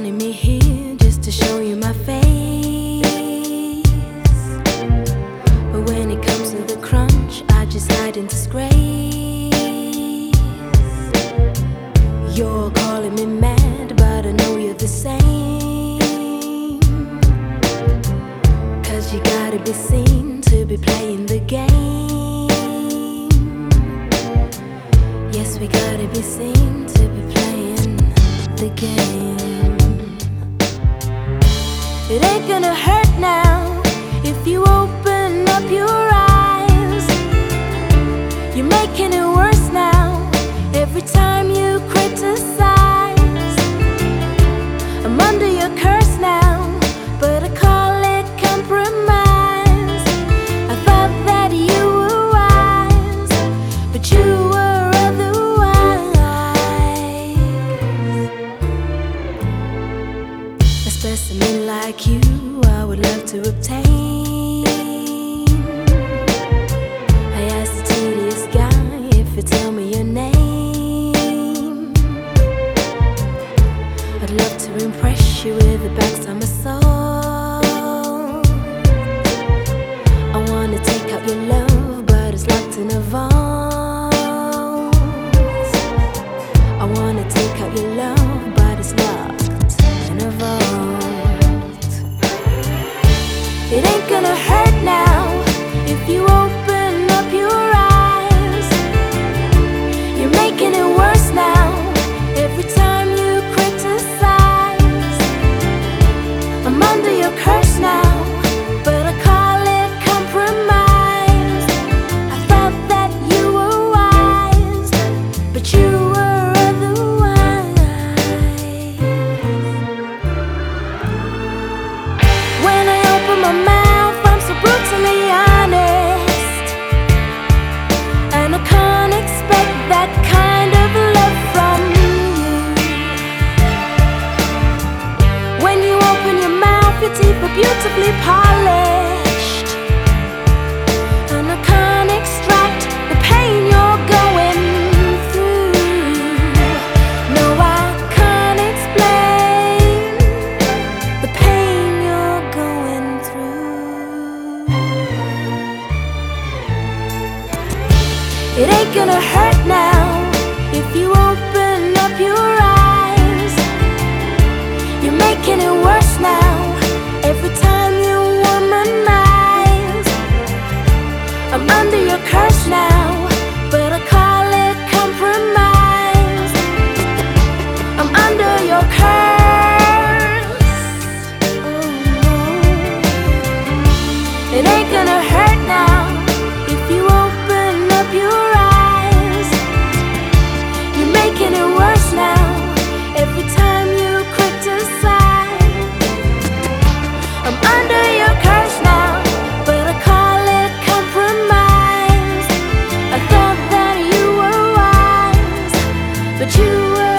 invited me here just to show you my face. But when it comes to the crunch, I just hide in disgrace. You're calling me mad, but I know you're the same. 'Cause you gotta be seen to be playing the game. Yes, we gotta be seen to be playing the game. It ain't gonna hurt now if you open up your eyes. You're making it worse now every time you criticize. I'm under your curse now, but I call it compromise. I thought that you were wise, but you were otherwise. A specimen like you I would love to obtain. I asked the tedious guy if you tell me your name. I'd love to impress you with the backside of my soul. I wanna take out your love, but it's locked in a vault. I wanna take out your love, but it's locked in a vault. It ain't gonna hurt now if you open up your eyes. You're making it worse now every time you criticize. I'm under your curse now, but I call it compromise. I thought that you were wise, but you were otherwise. When I open my mouth, I'm so brutally honest, and I can't expect that kind of love from you. When you open your mouth, your teeth are beautifully polished, and I can't extract the pain you're going through. No, I can't explain the pain you're going through. It ain't gonna hurt now if you open up your eyes. You're making it worse now every time you womanize. I'm under your curse now, but I call it compromise. I'm under your curse. Oh no. It ain't gonna hurt now if you open up your eyes. You're making it worse now every time you criticize. I'm under your curse now, but I call it compromise. I thought that you were wise, but you were